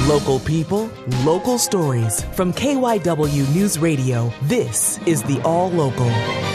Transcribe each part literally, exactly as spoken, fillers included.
Local people, local stories. From K Y W News Radio, this is the All Local.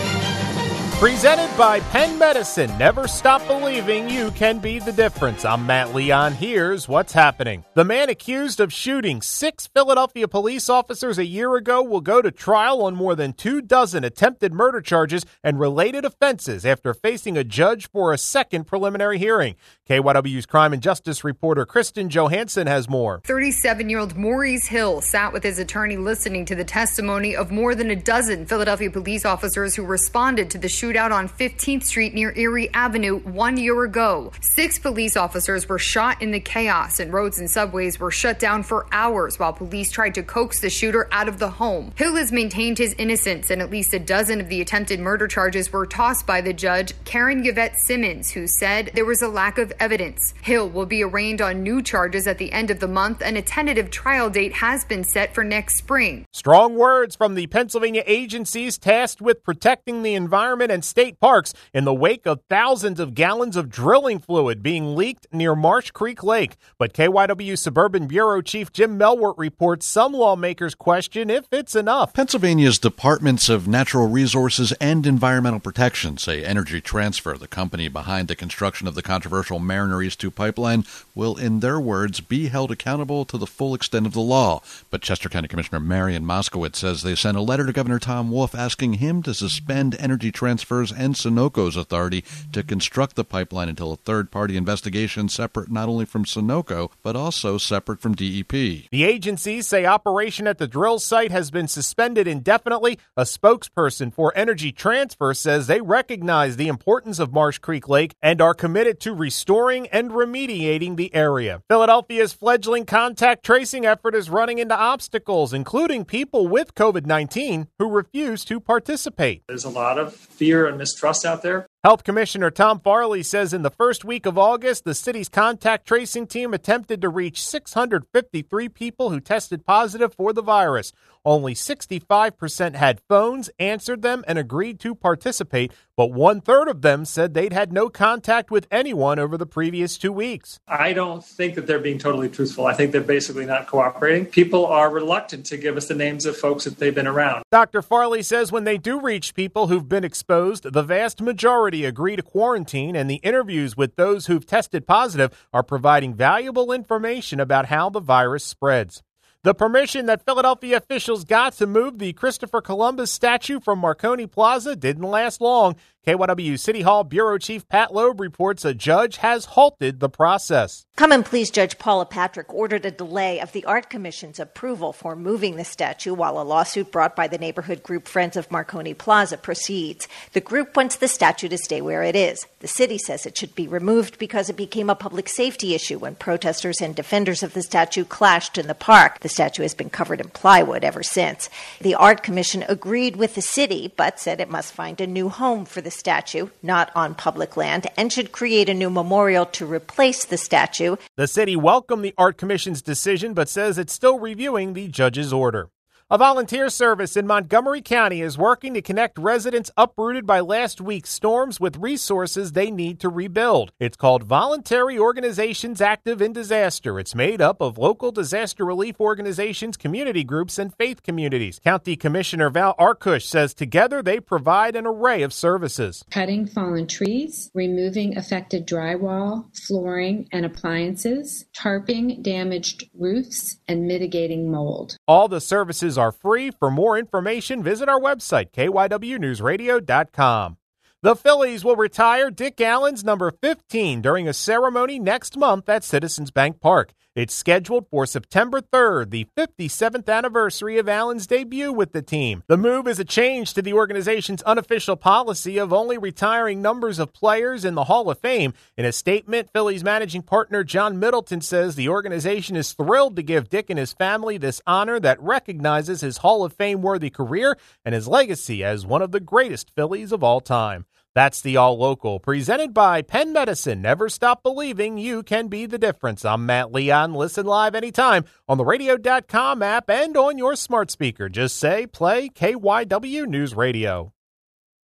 Presented by Penn Medicine. Never stop believing you can be the difference. I'm Matt Leon. Here's what's happening. The man accused of shooting six Philadelphia police officers a year ago will go to trial on more than two dozen attempted murder charges and related offenses after facing a judge for a second preliminary hearing. K Y W's crime and justice reporter Kristen Johansson has more. thirty-seven-year-old Maurice Hill sat with his attorney listening to the testimony of more than a dozen Philadelphia police officers who responded to the shooting out on fifteenth Street near Erie Avenue one year ago. Six police officers were shot in the chaos, and roads and subways were shut down for hours while police tried to coax the shooter out of the home. Hill has maintained his innocence, and at least a dozen of the attempted murder charges were tossed by the judge, Karen Yvette Simmons, who said there was a lack of evidence. Hill will be arraigned on new charges at the end of the month, and a tentative trial date has been set for next spring. Strong words from the Pennsylvania agencies tasked with protecting the environment and state parks in the wake of thousands of gallons of drilling fluid being leaked near Marsh Creek Lake. But K Y W Suburban Bureau Chief Jim Melwert reports some lawmakers question if it's enough. Pennsylvania's Departments of Natural Resources and Environmental Protection say Energy Transfer, the company behind the construction of the controversial Mariner East two pipeline, will, in their words, be held accountable to the full extent of the law. But Chester County Commissioner Marian Moskowitz says they sent a letter to Governor Tom Wolf asking him to suspend Energy Transfer's and Sunoco's authority to construct the pipeline until a third-party investigation separate not only from Sunoco, but also separate from D E P. The agencies say operation at the drill site has been suspended indefinitely. A spokesperson for Energy Transfer says they recognize the importance of Marsh Creek Lake and are committed to restoring and remediating the area. Philadelphia's fledgling contact tracing effort is running into obstacles, including people with covid nineteen who refuse to participate. There's a lot of fear and mistrust out there. Health Commissioner Tom Farley says in the first week of August, the city's contact tracing team attempted to reach six hundred fifty-three people who tested positive for the virus. Only sixty-five percent had phones, answered them, and agreed to participate, but one-third of them said they'd had no contact with anyone over the previous two weeks. I don't think that they're being totally truthful. I think they're basically not cooperating. People are reluctant to give us the names of folks that they've been around. Doctor Farley says when they do reach people who've been exposed, the vast majority agree to quarantine, and the interviews with those who've tested positive are providing valuable information about how the virus spreads. The permission that Philadelphia officials got to move the Christopher Columbus statue from Marconi Plaza didn't last long. K Y W City Hall Bureau Chief Pat Loeb reports a judge has halted the process. Come and please Judge Paula Patrick ordered a delay of the Art Commission's approval for moving the statue while a lawsuit brought by the neighborhood group Friends of Marconi Plaza proceeds. The group wants the statue to stay where it is. The city says it should be removed because it became a public safety issue when protesters and defenders of the statue clashed in the park. The statue has been covered in plywood ever since. The Art Commission agreed with the city, but said it must find a new home for the statue, not on public land, and should create a new memorial to replace the statue. The city welcomed the Art Commission's decision, but says it's still reviewing the judge's order. A volunteer service in Montgomery County is working to connect residents uprooted by last week's storms with resources they need to rebuild. It's called Voluntary Organizations Active in Disaster. It's made up of local disaster relief organizations, community groups, and faith communities. County Commissioner Val Arkush says together they provide an array of services. Cutting fallen trees, removing affected drywall, flooring, and appliances, tarping damaged roofs, and mitigating mold. All the services are are free. For more information, visit our website, K Y W news radio dot com. The Phillies will retire Dick Allen's number fifteen during a ceremony next month at Citizens Bank Park. It's scheduled for September third, the fifty-seventh anniversary of Allen's debut with the team. The move is a change to the organization's unofficial policy of only retiring numbers of players in the Hall of Fame. In a statement, Phillies managing partner John Middleton says the organization is thrilled to give Dick and his family this honor that recognizes his Hall of Fame-worthy career and his legacy as one of the greatest Phillies of all time. That's the All Local, presented by Penn Medicine. Never stop believing you can be the difference. I'm Matt Leon. Listen live anytime on the radio dot com app and on your smart speaker. Just say, play K Y W News Radio.